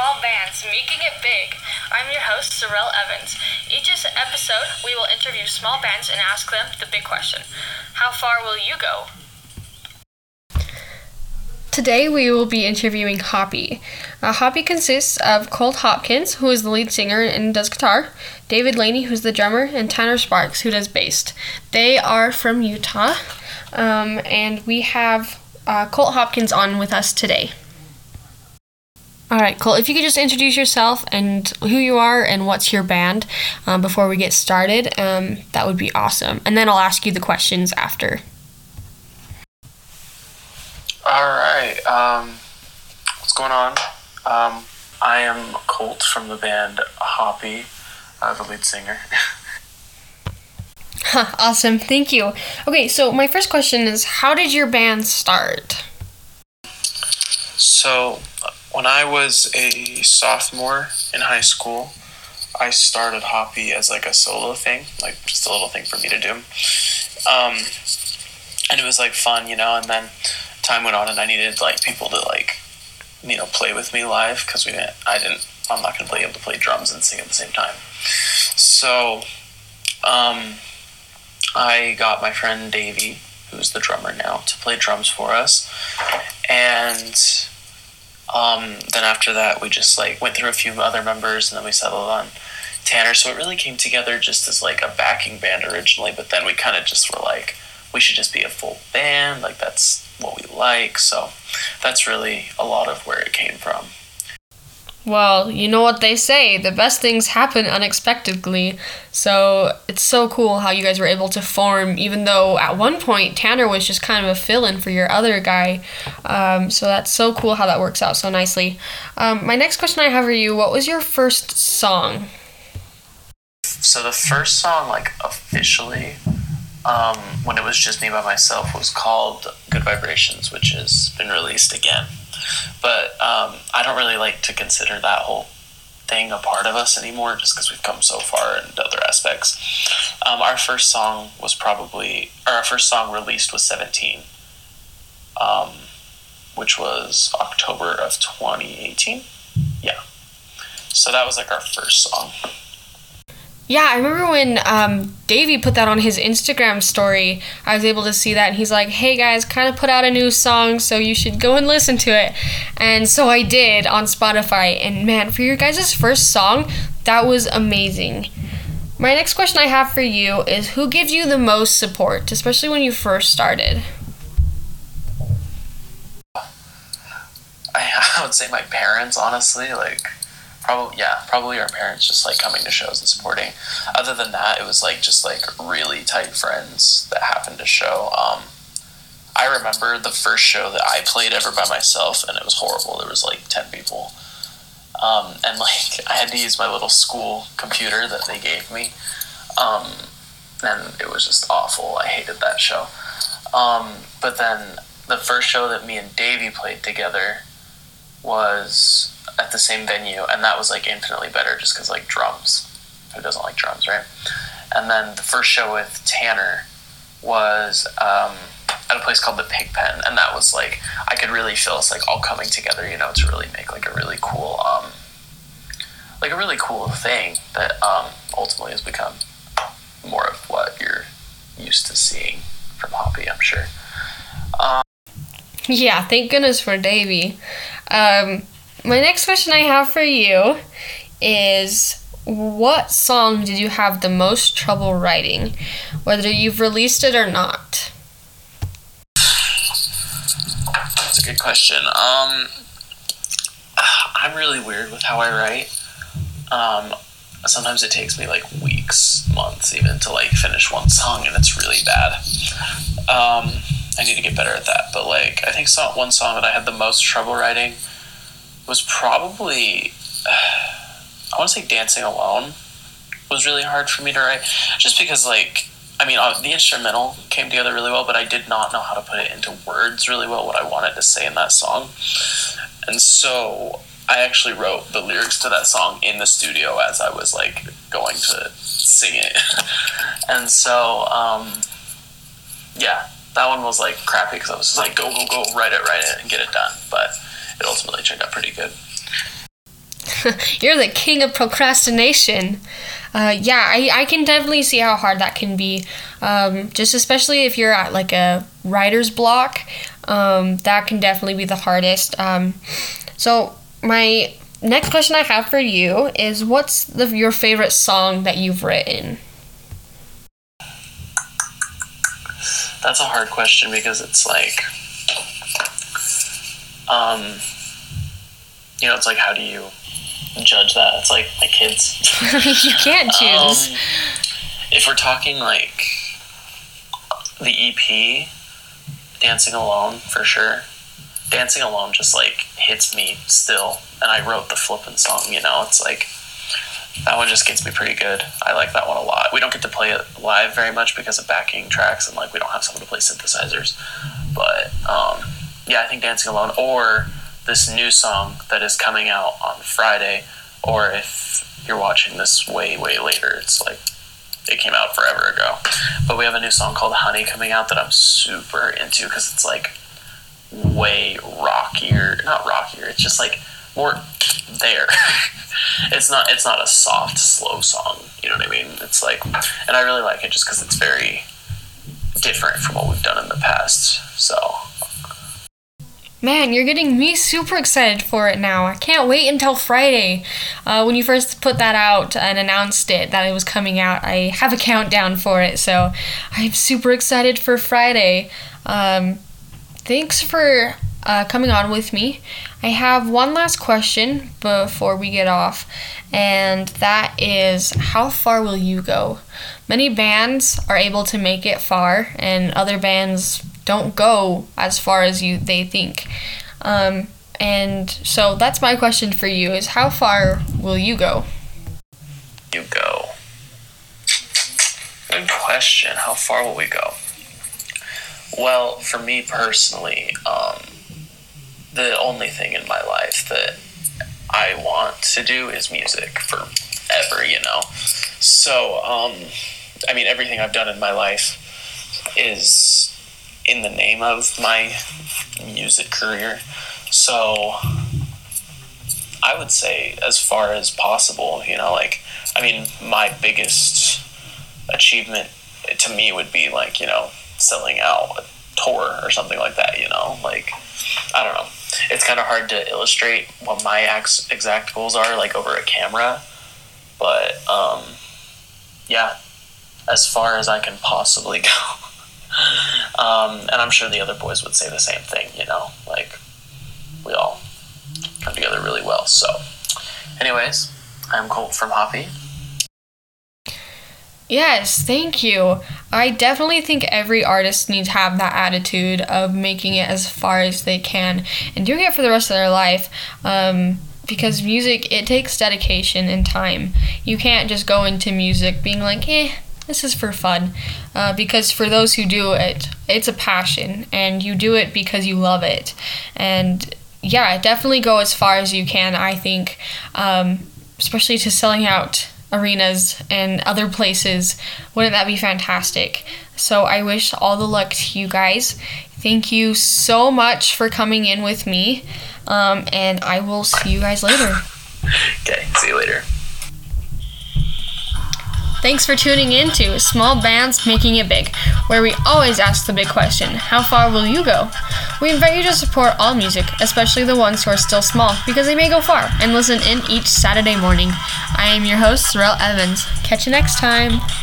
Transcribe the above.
Small Bands, Making It Big. I'm your host, Sorrel Evans. Each episode, we will interview small bands and ask them the big question. How far will you go? Today we will be interviewing Hoppy. Hoppy consists of Colt Hopkins, who is the lead singer and does guitar, David Laney, who's the drummer, and Tanner Sparks, who does bass. They are from Utah, and we have Colt Hopkins on with us today. Alright, Colt, if you could just introduce yourself and who you are and what's your band before we get started, that would be awesome. And then I'll ask you the questions after. Alright, what's going on? I am Colt from the band Hoppy, the lead singer. Awesome, thank you. Okay, so my first question is, how did your band start? So, when I was a sophomore in high school, I started Hoppy as like a solo thing, like just a little thing for me to do. And it was like fun, and then time went on and I needed like people to like, play with me live because I'm not going to be able to play drums and sing at the same time. So, I got my friend Davey, who's the drummer now, to play drums for us. And then after that, we just like went through a few other members and then we settled on Tanner. So it really came together just as like a backing band originally, but then we kind of just were like, we should just be a full band, like that's what we like. So that's really a lot of where it came from. Well, you know what they say, the best things happen unexpectedly. So it's so cool how you guys were able to form, even though at one point Tanner was just kind of a fill-in for your other guy. So that's so cool how that works out so nicely. My next question I have for you, what was your first song? So the first song, like officially, when it was just me by myself, was called Good Vibrations, which has been released again. But I don't really like to consider that whole thing a part of us anymore, just because we've come so far in other aspects. Our first song released was 17, which was October of 2018. Yeah. So that was like our first song. Yeah, I remember when Davey put that on his Instagram story, I was able to see that, and he's like, hey guys, kind of put out a new song, so you should go and listen to it. And so I did on Spotify, and man, for your guys' first song, that was amazing. My next question I have for you is, who gives you the most support, especially when you first started? I would say my parents, honestly, probably our parents just like coming to shows and supporting. Other than that, it was like just like really tight friends that happened to show. I remember the first show that I played ever by myself, and it was horrible. There was like 10 people, and like I had to use my little school computer that they gave me, and it was just awful. I hated that show. But then the first show that me and Davey played together was at the same venue, and that was like infinitely better just because like drums, who doesn't like drums, right? And then the first show with Tanner was at a place called the Pigpen, and that was like, I could really feel us like all coming together, to really make like a really cool thing that ultimately has become more of what you're used to seeing from Hoppy, I'm sure. Yeah, thank goodness for Davey. My next question I have for you is, what song did you have the most trouble writing, whether you've released it or not? That's a good question. I'm really weird with how I write. Sometimes it takes me like weeks, months even to like finish one song, and it's really bad. I need to get better at that, but like I think one song that I had the most trouble writing was probably, I want to say Dancing Alone was really hard for me to write, just because the instrumental came together really well, but I did not know how to put it into words really well, what I wanted to say in that song. And so I actually wrote the lyrics to that song in the studio as I was like going to sing it. And so, that one was like crappy because I was just like, go, write it, and get it done. But it ultimately turned out pretty good. You're the king of procrastination. I can definitely see how hard that can be. Just especially if you're at like a writer's block, that can definitely be the hardest. So my next question I have for you is, what's your favorite song that you've written? That's a hard question because it's like, it's like, how do you judge that? It's like my kids. You can't choose. If we're talking like the EP, Dancing Alone, for sure. Dancing Alone just like hits me still, and I wrote the flippin' song, it's like, that one just gets me pretty good. I like that one a lot. We don't get to play it live very much because of backing tracks, and like we don't have someone to play synthesizers, but I think Dancing Alone, or this new song that is coming out on Friday, or if you're watching this way later, it's like it came out forever ago, but we have a new song called Honey coming out that I'm super into because it's like way not rockier, it's just like more there. It's not a soft, slow song, you know what I mean? It's like, and I really like it just because it's very different from what we've done in the past, so. Man, you're getting me super excited for it now. I can't wait until Friday. When you first put that out and announced it, that it was coming out, I have a countdown for it, so I'm super excited for Friday. Thanks for coming on with me. I have one last question before we get off, and that is, how far will you go? Many bands are able to make it far, and other bands don't go as far as they think. And so that's my question for you, is how far will you go? You go. Good question. How far will we go? Well, for me personally, the only thing in my life that I want to do is music forever, So, everything I've done in my life is in the name of my music career. So, I would say as far as possible, my biggest achievement to me would be like, selling out a tour or something like that, I don't know. It's kind of hard to illustrate what my exact goals are, like over a camera, but as far as I can possibly go. And I'm sure the other boys would say the same thing, we all come together really well. So anyways, I'm Colt from Hoppy. Yes, thank you. I definitely think every artist needs to have that attitude of making it as far as they can and doing it for the rest of their life, because music, it takes dedication and time. You can't just go into music being like, this is for fun, because for those who do it, it's a passion, and you do it because you love it. And definitely go as far as you can, I think, especially to selling out arenas and other places. Wouldn't that be fantastic? So I wish all the luck to you guys. Thank you so much for coming in with me, and I will see you guys later. Okay, see you later. Thanks for tuning in to Small Bands Making It Big, where we always ask the big question, how far will you go? We invite you to support all music, especially the ones who are still small, because they may go far, and listen in each Saturday morning. I am your host, Sorrel Evans. Catch you next time.